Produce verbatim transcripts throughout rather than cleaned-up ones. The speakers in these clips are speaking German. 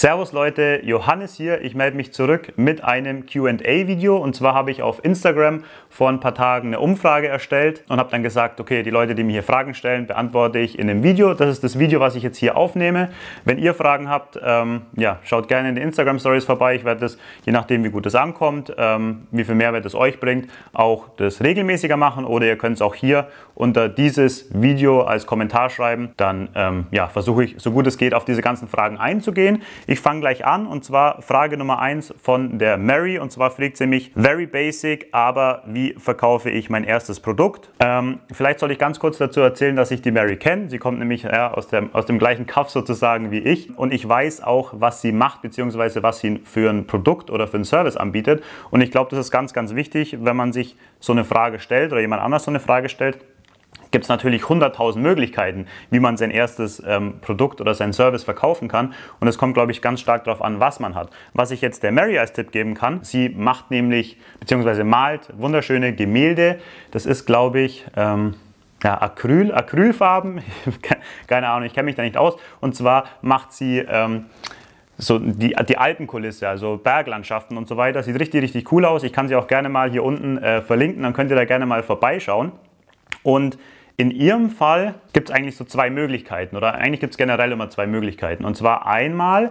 Servus Leute, Johannes hier. Ich melde mich zurück mit einem Q and A-Video. Und zwar habe ich auf Instagram vor ein paar Tagen eine Umfrage erstellt und habe dann gesagt, okay, die Leute, die mir hier Fragen stellen, beantworte ich in einem Video. Das ist das Video, was ich jetzt hier aufnehme. Wenn ihr Fragen habt, ähm, ja, schaut gerne in den Instagram-Stories vorbei. Ich werde das, je nachdem wie gut es ankommt, ähm, wie viel Mehrwert es euch bringt, auch das regelmäßiger machen. Oder ihr könnt es auch hier unter dieses Video als Kommentar schreiben. Dann ähm, ja, versuche ich, so gut es geht, auf diese ganzen Fragen einzugehen. Ich fange gleich an, und zwar Frage Nummer eins von der Mary, und zwar fragt sie mich: Very basic, aber wie verkaufe ich mein erstes Produkt? Ähm, vielleicht soll ich ganz kurz dazu erzählen, dass ich die Mary kenne. Sie kommt nämlich ja, aus, der, aus dem gleichen Kaff sozusagen wie ich, und ich weiß auch, was sie macht, beziehungsweise was sie für ein Produkt oder für einen Service anbietet, und ich glaube, das ist ganz, ganz wichtig, wenn man sich so eine Frage stellt oder jemand anders so eine Frage stellt. Gibt es natürlich hunderttausend Möglichkeiten, wie man sein erstes ähm, Produkt oder seinen Service verkaufen kann, und es kommt, glaube ich, ganz stark darauf an, was man hat. Was ich jetzt der Mary als Tipp geben kann: Sie macht nämlich, beziehungsweise malt wunderschöne Gemälde. Das ist, glaube ich, ähm, ja, Acryl, Acrylfarben, keine Ahnung, ich kenne mich da nicht aus, und zwar macht sie ähm, so die, die Alpenkulisse, also Berglandschaften und so weiter. Sieht richtig, richtig cool aus. Ich kann sie auch gerne mal hier unten äh, verlinken, dann könnt ihr da gerne mal vorbeischauen. Und in ihrem Fall gibt es eigentlich so zwei Möglichkeiten, oder eigentlich gibt es generell immer zwei Möglichkeiten. Und zwar einmal,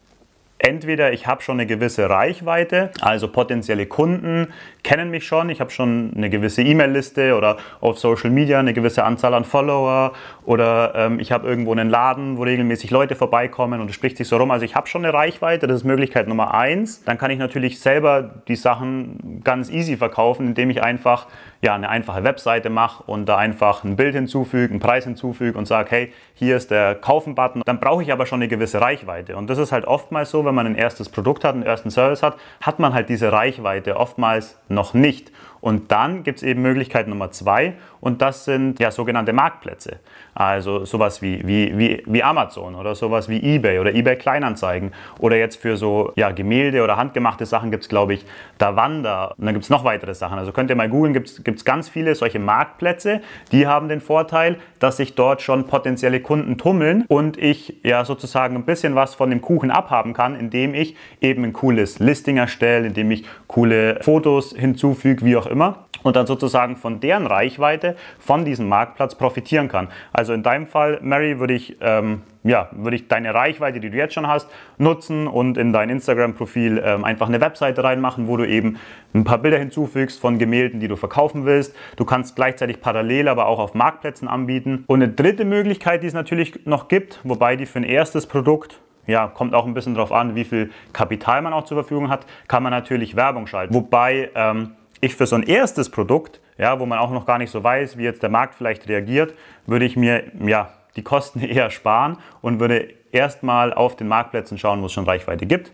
entweder ich habe schon eine gewisse Reichweite, also potenzielle Kunden kennen mich schon, ich habe schon eine gewisse E-Mail-Liste oder auf Social Media eine gewisse Anzahl an Follower, oder ähm, ich habe irgendwo einen Laden, wo regelmäßig Leute vorbeikommen und es spricht sich so rum. Also ich habe schon eine Reichweite, das ist Möglichkeit Nummer eins. Dann kann ich natürlich selber die Sachen ganz easy verkaufen, indem ich einfach ja, eine einfache Webseite mache und da einfach ein Bild hinzufüge, einen Preis hinzufüge und sage, hey, hier ist der Kaufen-Button. Dann brauche ich aber schon eine gewisse Reichweite, und das ist halt oftmals so, wenn man ein erstes Produkt hat, einen ersten Service hat, hat man halt diese Reichweite oftmals noch nicht. Und dann gibt es eben Möglichkeit Nummer zwei, und das sind ja sogenannte Marktplätze. Also sowas wie, wie, wie, wie Amazon oder sowas wie eBay oder eBay Kleinanzeigen, oder jetzt für so ja, Gemälde oder handgemachte Sachen gibt es, glaube ich, Davanda, und dann gibt es noch weitere Sachen. Also könnt ihr mal googeln, gibt es ganz viele solche Marktplätze, die haben den Vorteil, dass sich dort schon potenzielle Kunden tummeln und ich ja sozusagen ein bisschen was von dem Kuchen abhaben kann, indem ich eben ein cooles Listing erstelle, indem ich coole Fotos hinzufüge, wie auch immer, und dann sozusagen von deren Reichweite, von diesem Marktplatz profitieren kann. Also in deinem Fall, Mary, würde ich, ähm, ja, würde ich deine Reichweite, die du jetzt schon hast, nutzen und in dein Instagram-Profil ähm, einfach eine Webseite reinmachen, wo du eben ein paar Bilder hinzufügst von Gemälden, die du verkaufen willst. Du kannst gleichzeitig parallel aber auch auf Marktplätzen anbieten. Und eine dritte Möglichkeit, die es natürlich noch gibt, wobei die für ein erstes Produkt, ja, kommt auch ein bisschen darauf an, wie viel Kapital man auch zur Verfügung hat, kann man natürlich Werbung schalten. Wobei ähm, ich für so ein erstes Produkt, ja, wo man auch noch gar nicht so weiß, wie jetzt der Markt vielleicht reagiert, würde ich mir ja, die Kosten eher sparen und würde erstmal auf den Marktplätzen schauen, wo es schon Reichweite gibt.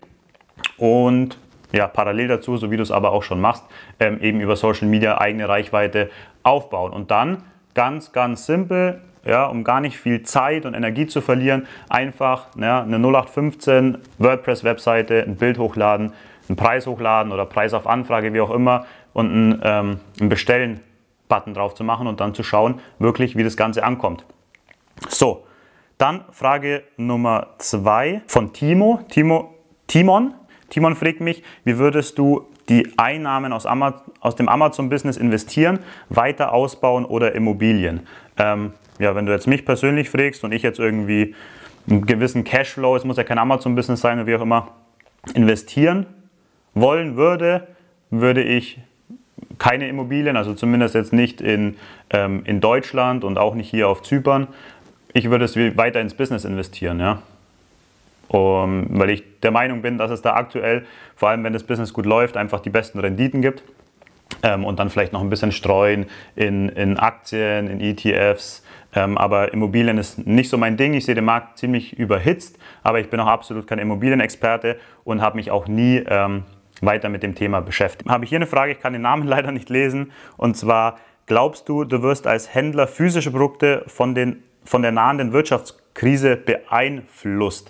Und ja, parallel dazu, so wie du es aber auch schon machst, ähm, eben über Social Media eigene Reichweite aufbauen. Und dann ganz, ganz simpel, ja, um gar nicht viel Zeit und Energie zu verlieren, einfach ja, eine null acht fünfzehn WordPress-Webseite, ein Bild hochladen, einen Preis hochladen oder Preis auf Anfrage, wie auch immer, und einen, ähm, einen Bestellen-Button drauf zu machen und dann zu schauen, wirklich, wie das Ganze ankommt. So, dann Frage Nummer zwei von Timo. Timo Timon. Timon fragt mich: Wie würdest du die Einnahmen aus, Ama aus dem Amazon-Business investieren, weiter ausbauen oder Immobilien? Ähm, ja, wenn du jetzt mich persönlich fragst und ich jetzt irgendwie einen gewissen Cashflow, es muss ja kein Amazon-Business sein oder wie auch immer, investieren wollen würde, würde ich keine Immobilien, also zumindest jetzt nicht in, ähm, in Deutschland und auch nicht hier auf Zypern. Ich würde es weiter ins Business investieren, ja. Um, weil ich der Meinung bin, dass es da aktuell, vor allem wenn das Business gut läuft, einfach die besten Renditen gibt. Ähm, und dann vielleicht noch ein bisschen streuen in, in Aktien, in E T Fs. Ähm, aber Immobilien ist nicht so mein Ding. Ich sehe den Markt ziemlich überhitzt, aber ich bin auch absolut kein Immobilienexperte und habe mich auch nie ähm, weiter mit dem Thema beschäftigt. Habe ich hier eine Frage, ich kann den Namen leider nicht lesen, und zwar: Glaubst du, du wirst als Händler physische Produkte von, den, von der nahenden Wirtschaftskrise beeinflusst?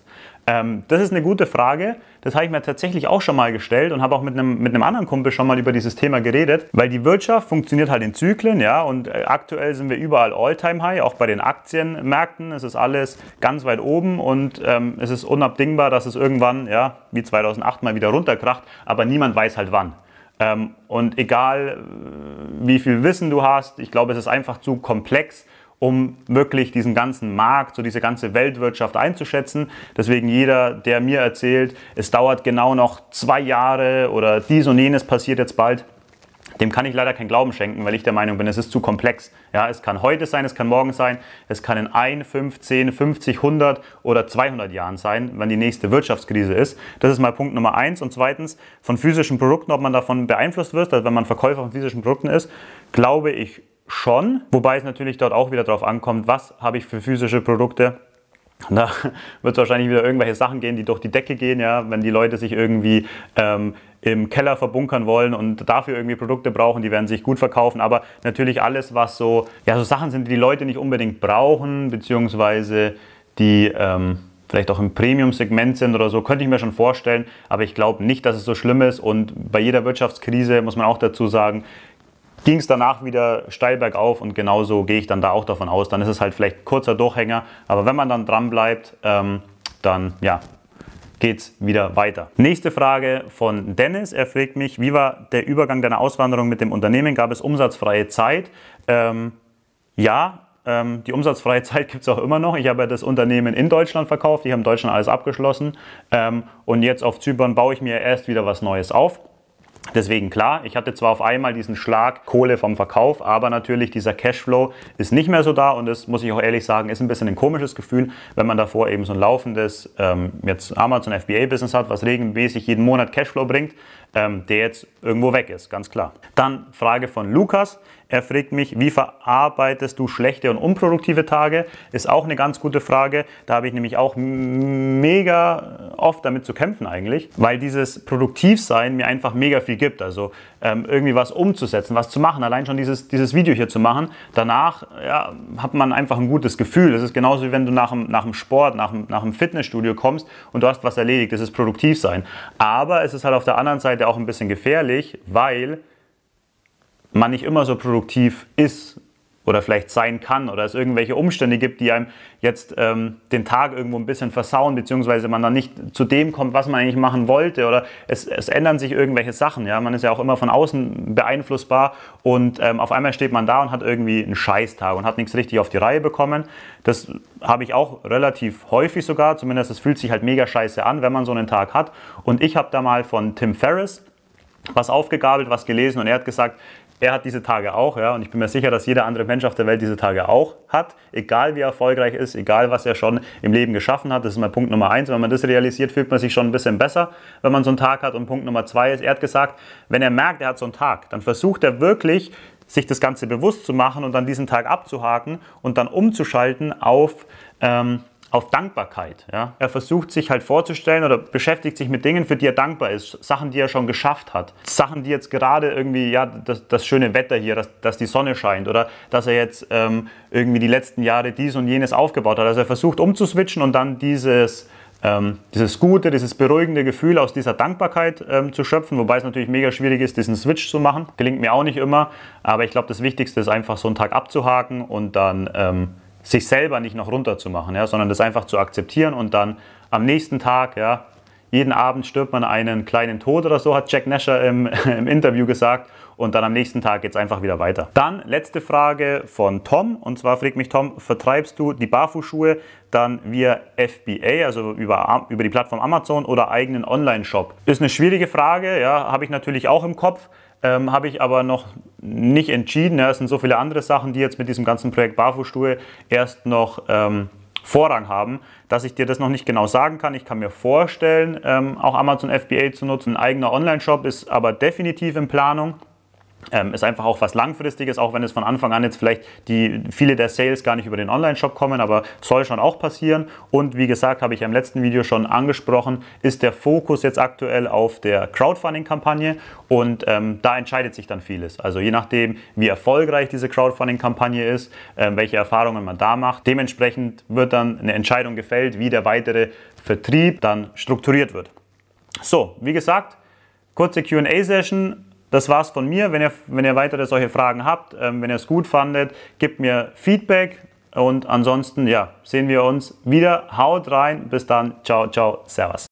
Ähm, das ist eine gute Frage. Das habe ich mir tatsächlich auch schon mal gestellt und habe auch mit einem, mit einem anderen Kumpel schon mal über dieses Thema geredet, weil die Wirtschaft funktioniert halt in Zyklen, ja, und aktuell sind wir überall All-Time-High, auch bei den Aktienmärkten. Es ist alles ganz weit oben und ähm, es ist unabdingbar, dass es irgendwann, ja, wie zweitausendacht mal wieder runterkracht, aber niemand weiß halt wann. Ähm, und egal, wie viel Wissen du hast, ich glaube, es ist einfach zu komplex, um wirklich diesen ganzen Markt, so diese ganze Weltwirtschaft einzuschätzen. Deswegen jeder, der mir erzählt, es dauert genau noch zwei Jahre oder dies und jenes passiert jetzt bald, dem kann ich leider keinen Glauben schenken, weil ich der Meinung bin, es ist zu komplex. Ja, es kann heute sein, es kann morgen sein, es kann in ein, fünf, zehn, fünfzig, hundert oder zweihundert Jahren sein, wenn die nächste Wirtschaftskrise ist. Das ist mal Punkt Nummer eins. Und zweitens, von physischen Produkten, ob man davon beeinflusst wird, also wenn man Verkäufer von physischen Produkten ist, glaube ich schon. Wobei es natürlich dort auch wieder darauf ankommt, was habe ich für physische Produkte. Da wird es wahrscheinlich wieder irgendwelche Sachen gehen, die durch die Decke gehen, ja, wenn die Leute sich irgendwie ähm, im Keller verbunkern wollen und dafür irgendwie Produkte brauchen, die werden sich gut verkaufen. Aber natürlich alles, was so, ja, so Sachen sind, die die Leute nicht unbedingt brauchen, beziehungsweise die ähm, vielleicht auch im Premium-Segment sind oder so, könnte ich mir schon vorstellen. Aber ich glaube nicht, dass es so schlimm ist. Und bei jeder Wirtschaftskrise, muss man auch dazu sagen, ging es danach wieder steil bergauf und genauso gehe ich dann da auch davon aus. Dann ist es halt vielleicht ein kurzer Durchhänger, aber wenn man dann dran bleibt, ähm, dann ja, geht es wieder weiter. Nächste Frage von Dennis. Er fragt mich, wie war der Übergang deiner Auswanderung mit dem Unternehmen? Gab es umsatzfreie Zeit? Ähm, ja, ähm, die umsatzfreie Zeit gibt es auch immer noch. Ich habe das Unternehmen in Deutschland verkauft, ich habe in Deutschland alles abgeschlossen ähm, und jetzt auf Zypern baue ich mir erst wieder was Neues auf. Deswegen klar, ich hatte zwar auf einmal diesen Schlag Kohle vom Verkauf, aber natürlich dieser Cashflow ist nicht mehr so da und das muss ich auch ehrlich sagen, ist ein bisschen ein komisches Gefühl, wenn man davor eben so ein laufendes ähm, jetzt Amazon F B A-Business hat, was regelmäßig jeden Monat Cashflow bringt, ähm, der jetzt irgendwo weg ist, ganz klar. Dann Frage von Lukas. Er fragt mich, wie verarbeitest du schlechte und unproduktive Tage? Ist auch eine ganz gute Frage. Da habe ich nämlich auch mega oft damit zu kämpfen eigentlich, weil dieses Produktivsein mir einfach mega viel gibt. Also ähm, irgendwie was umzusetzen, was zu machen. Allein schon dieses, dieses Video hier zu machen. Danach ja, hat man einfach ein gutes Gefühl. Das ist genauso wie wenn du nach dem, nach dem Sport, nach dem, nach dem Fitnessstudio kommst und du hast was erledigt. Das ist Produktivsein. Aber es ist halt auf der anderen Seite auch ein bisschen gefährlich, weil man nicht immer so produktiv ist oder vielleicht sein kann oder es irgendwelche Umstände gibt, die einem jetzt ähm, den Tag irgendwo ein bisschen versauen, beziehungsweise man dann nicht zu dem kommt, was man eigentlich machen wollte oder es, es ändern sich irgendwelche Sachen. Ja? Man ist ja auch immer von außen beeinflussbar und ähm, auf einmal steht man da und hat irgendwie einen Scheißtag und hat nichts richtig auf die Reihe bekommen. Das habe ich auch relativ häufig sogar, zumindest es fühlt sich halt mega scheiße an, wenn man so einen Tag hat. Und ich habe da mal von Tim Ferriss was aufgegabelt, was gelesen und er hat gesagt, er hat diese Tage auch, ja, und ich bin mir sicher, dass jeder andere Mensch auf der Welt diese Tage auch hat, egal wie erfolgreich ist, egal was er schon im Leben geschaffen hat. Das ist mal Punkt Nummer eins. Wenn man das realisiert, fühlt man sich schon ein bisschen besser, wenn man so einen Tag hat. Und Punkt Nummer zwei ist, er hat gesagt, wenn er merkt, er hat so einen Tag, dann versucht er wirklich, sich das Ganze bewusst zu machen und dann diesen Tag abzuhaken und dann umzuschalten auf ähm, auf Dankbarkeit. Ja? Er versucht sich halt vorzustellen oder beschäftigt sich mit Dingen, für die er dankbar ist. Sachen, die er schon geschafft hat. Sachen, die jetzt gerade irgendwie, ja, das, das schöne Wetter hier, dass, dass die Sonne scheint oder dass er jetzt ähm, irgendwie die letzten Jahre dies und jenes aufgebaut hat. Also er versucht umzuswitchen und dann dieses, ähm, dieses gute, dieses beruhigende Gefühl aus dieser Dankbarkeit ähm, zu schöpfen. Wobei es natürlich mega schwierig ist, diesen Switch zu machen. Gelingt mir auch nicht immer. Aber ich glaube, das Wichtigste ist einfach so einen Tag abzuhaken und dann ähm, sich selber nicht noch runterzumachen, ja, sondern das einfach zu akzeptieren und dann am nächsten Tag, ja, jeden Abend stirbt man einen kleinen Tod oder so, hat Jack Nasher im, im Interview gesagt und dann am nächsten Tag geht es einfach wieder weiter. Dann letzte Frage von Tom und zwar fragt mich Tom, vertreibst du die Barfußschuhe dann via F B A, also über, über die Plattform Amazon oder eigenen Online-Shop? Ist eine schwierige Frage, ja, habe ich natürlich auch im Kopf. Ähm, habe ich aber noch nicht entschieden. Ja, es sind so viele andere Sachen, die jetzt mit diesem ganzen Projekt Barfußschuhe erst noch ähm, Vorrang haben, dass ich dir das noch nicht genau sagen kann. Ich kann mir vorstellen, ähm, auch Amazon F B A zu nutzen. Ein eigener Online-Shop ist aber definitiv in Planung. Ähm, ist einfach auch was Langfristiges, auch wenn es von Anfang an jetzt vielleicht die, viele der Sales gar nicht über den Online-Shop kommen, aber soll schon auch passieren. Und wie gesagt, habe ich im letzten Video schon angesprochen, ist der Fokus jetzt aktuell auf der Crowdfunding-Kampagne und ähm, da entscheidet sich dann vieles. Also je nachdem, wie erfolgreich diese Crowdfunding-Kampagne ist, äh, welche Erfahrungen man da macht, dementsprechend wird dann eine Entscheidung gefällt, wie der weitere Vertrieb dann strukturiert wird. So, wie gesagt, kurze Q and A-Session. Das war's von mir. Wenn ihr, wenn ihr weitere solche Fragen habt, ähm, wenn ihr es gut fandet, gebt mir Feedback und ansonsten ja, sehen wir uns wieder. Haut rein, bis dann, ciao, ciao, servus.